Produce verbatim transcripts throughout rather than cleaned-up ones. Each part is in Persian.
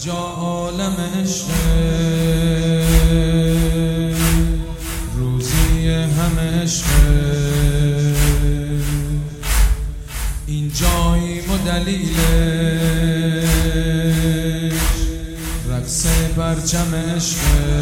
اینجا عالم عشق، روزی همه عشق، اینجاییم و دلیلش رقص پرچم عشق.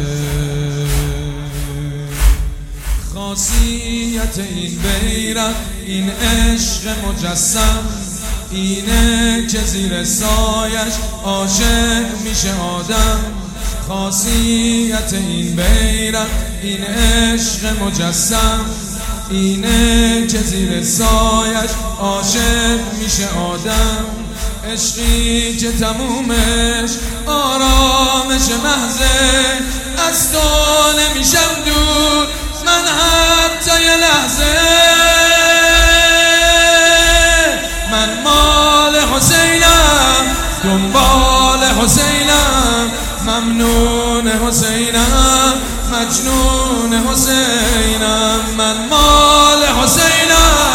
خاصیت این بیرق، این عشق مجسم، اینه که زیر سایش عاشق میشه آدم. خاصیت این بیرق، این عشق مجسم، اینه که زیر سایش عاشق میشه آدم. عشقی که تمومش آرامش محضه، از تو نمیشم دور من حتی یه لحظه. من مال حسینم، دنبال حسینم، ممنون حسینم، مجنون حسینم. من مال حسینم،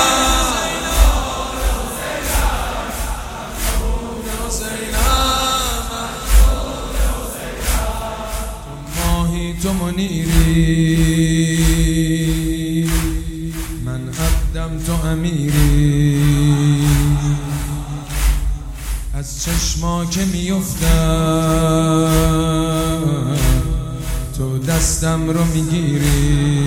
تو منیری، من عبدم تو امیری. از چشما که میفتم تو دستم رو میگیری.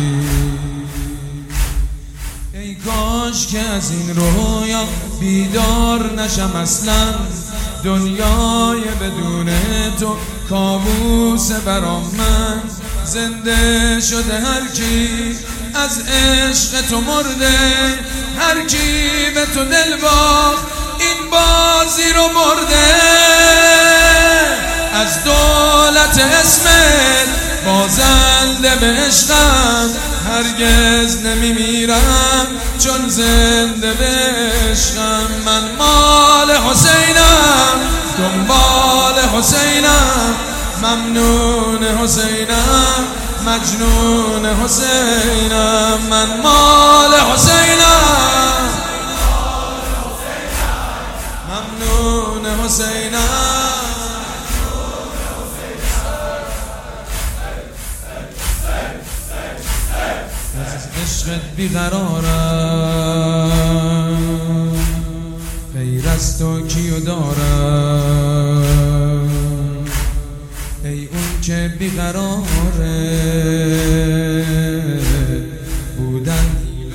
ای کاش که از این رویا بیدار نشم اصلا، دنیای بدون تو کابوس برام. من زنده شده هر کی از عشق تو مرده، هر کی به تو دل باخت این بازی رو برده. از دولت اسمت بازنده به عشقم، هرگز نمیمیرم چون زنده به عشقم. من مال حسینم، دنبال حسینم، ممنون حسینم، مجنون حسینم. من مال حسینم، ممنون حسینم. از عشقت بیقرارم، غیر از تو کیو دارم. ای اون که بیقراره بودن حیل و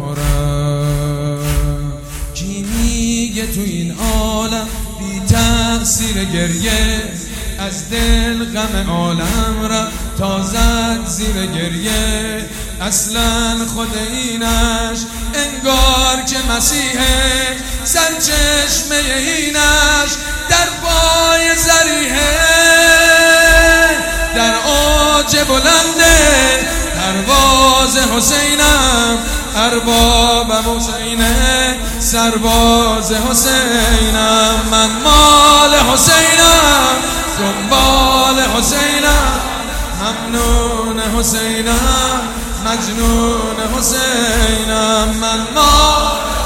تبارم. کی میگه تو این عالم بی تأثیر گریه، از دل غم عالم را تازد زیر گریه. اصلا خود اینش انگار که مسیحه، سرچشمه اینش در پای ذریحه. در اوج بلنده پرواز حسینم، اربابم حسینه، سرباز حسینم. من مال حسینم، دنبال حسینم، ممنون حسینم، مجنون حسینم. من مال